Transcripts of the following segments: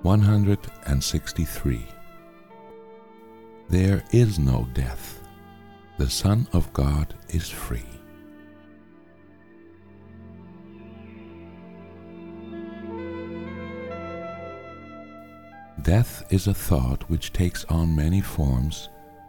163. There is no death. The Son of God is free. Death is a thought which takes on many forms,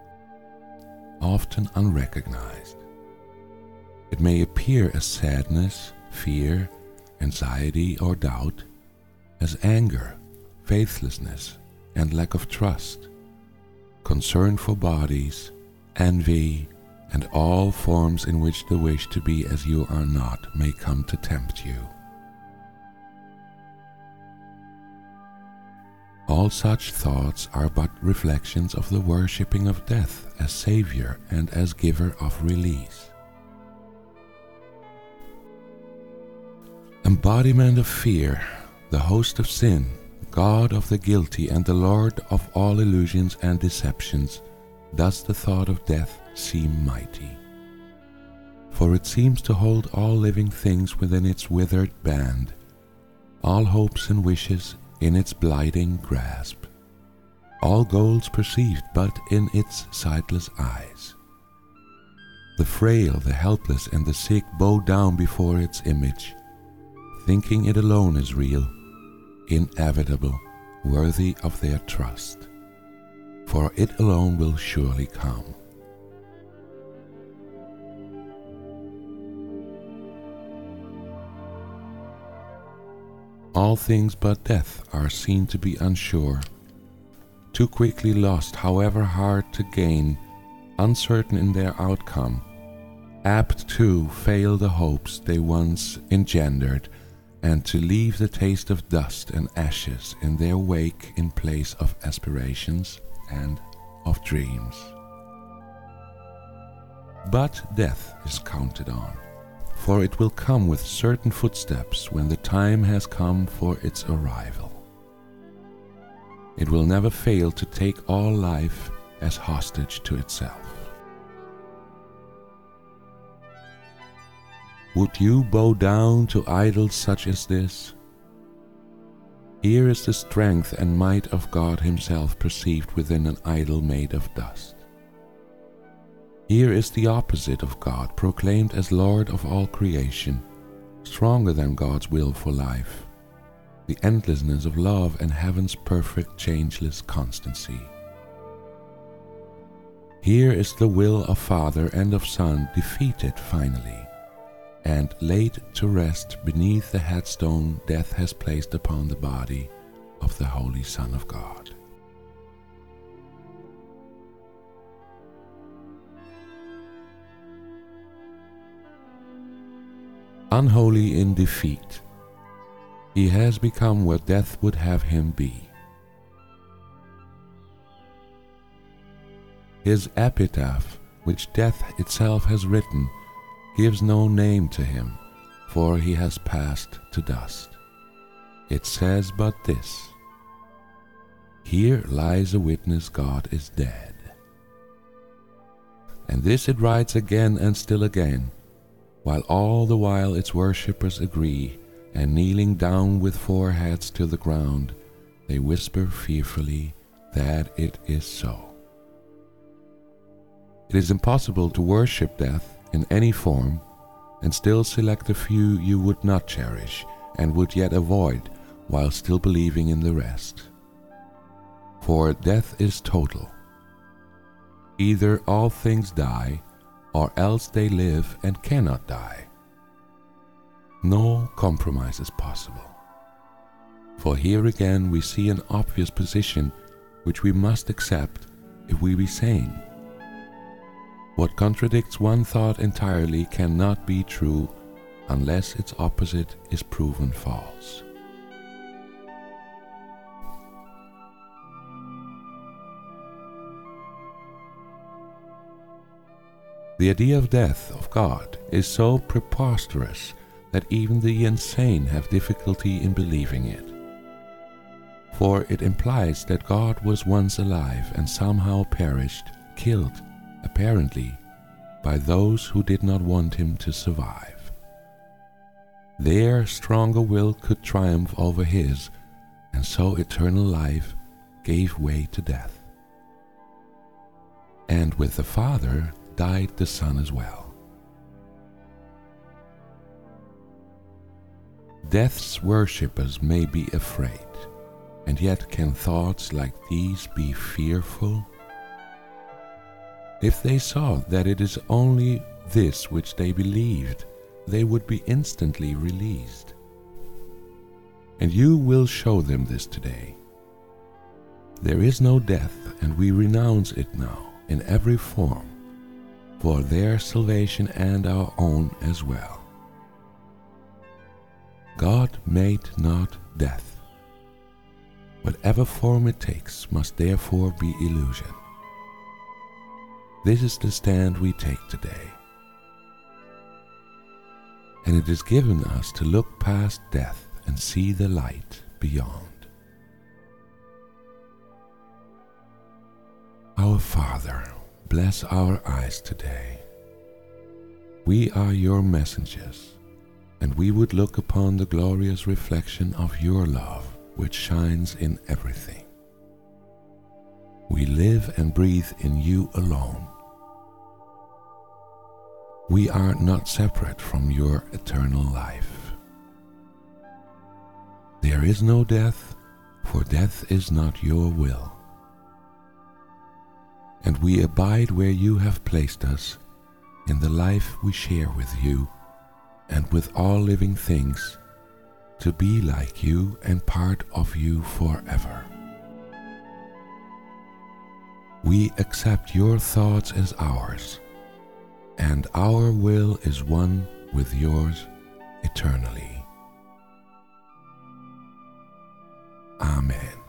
often unrecognized. It may appear as sadness, fear, anxiety, or doubt, as anger, faithlessness, and lack of trust, concern for bodies, envy, and all forms in which the wish to be as you are not may come to tempt you. All such thoughts are but reflections of the worshipping of death as Savior and as giver of release. Embodiment of fear, the host of sin, God of the guilty and the Lord of all illusions and deceptions, does the thought of death seem mighty. For it seems to hold all living things within its withered band, all hopes and wishes in its blighting grasp, all goals perceived but in its sightless eyes. The frail, the helpless, and the sick bow down before its image, thinking it alone is real, inevitable, worthy of their trust, for it alone will surely come. All things but death are seen to be unsure, too quickly lost, however hard to gain, uncertain in their outcome, apt to fail the hopes they once engendered, and to leave the taste of dust and ashes in their wake in place of aspirations and of dreams. But death is counted on, for it will come with certain footsteps when the time has come for its arrival. It will never fail to take all life as hostage to itself. Would you bow down to idols such as this? Here is the strength and might of God Himself perceived within an idol made of dust. Here is the opposite of God proclaimed as Lord of all creation, stronger than God's will for life, the endlessness of love and heaven's perfect changeless constancy. Here is the will of Father and of Son defeated finally, and laid to rest beneath the headstone death has placed upon the body of the Holy Son of God. Unholy in defeat, He has become where death would have Him be. His epitaph, which death itself has written, gives no name to Him, for He has passed to dust. It says but this: here lies a witness God is dead. And this it writes again and still again, while all the while its worshippers agree, and kneeling down with foreheads to the ground, they whisper fearfully that it is so. It is impossible to worship death in any form, and still select a few you would not cherish and would yet avoid, while still believing in the rest. For death is total. Either all things die, or else they live and cannot die. No compromise is possible. For here again we see an obvious position which we must accept if we be sane. What contradicts one thought entirely cannot be true unless its opposite is proven false. The idea of death of God is so preposterous that even the insane have difficulty in believing it. For it implies that God was once alive and somehow perished, killed, apparently, by those who did not want Him to survive. Their stronger will could triumph over His, and so eternal life gave way to death. And with the Father died the Son as well. Death's worshippers may be afraid, and yet can thoughts like these be fearful? If they saw that it is only this which they believed, they would be instantly released. And you will show them this today. There is no death, and we renounce it now in every form, for their salvation and our own as well. God made not death. Whatever form it takes must therefore be illusion. This is the stand we take today. And it is given us to look past death and see the light beyond. Our Father, bless our eyes today. We are your messengers, and we would look upon the glorious reflection of your love, which shines in everything. We live and breathe in you alone. We are not separate from your eternal life. There is no death, for death is not your will. And we abide where you have placed us, in the life we share with you and with all living things, to be like you and part of you forever. We accept your thoughts as ours, and our will is one with yours eternally. Amen.